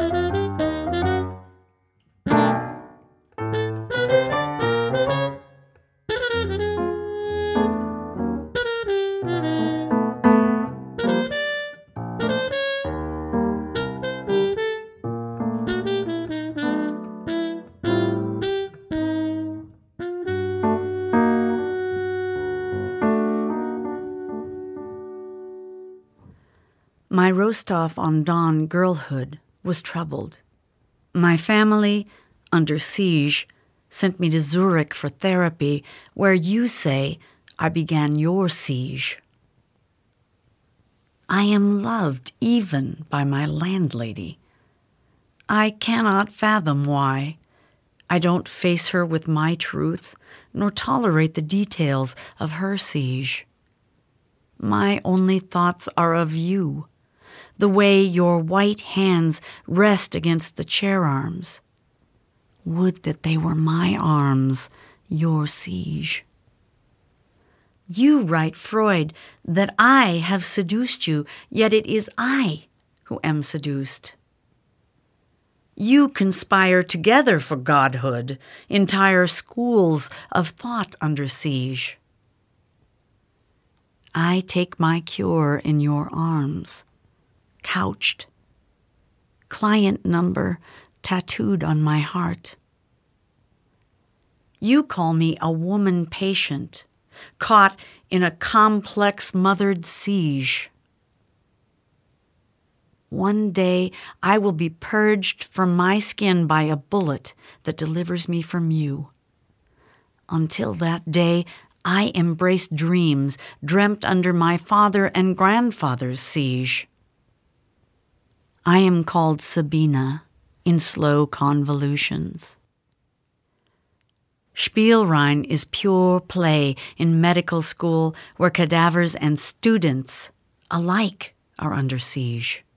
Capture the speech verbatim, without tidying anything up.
My Rostov-on-Don girlhood was troubled. My family, under siege, sent me to Zurich for therapy, where you say I began your siege. I am loved even by my landlady. I cannot fathom why. I don't face her with my truth, nor tolerate the details of her siege. My only thoughts are of you, the way your white hands rest against the chair arms. Would that they were my arms, your siege. You write, Freud, that I have seduced you, yet it is I who am seduced. You conspire together for godhood, entire schools of thought under siege. I take my cure in your arms, couched, client number tattooed on my heart. You call me a woman patient, caught in a complex mothered siege. One day I will be purged from my skin by a bullet that delivers me from you. Until that day, I embrace dreams dreamt under my father and grandfather's siege. I am called Sabina in slow convolutions. Spielrein is pure play in medical school where cadavers and students alike are under siege.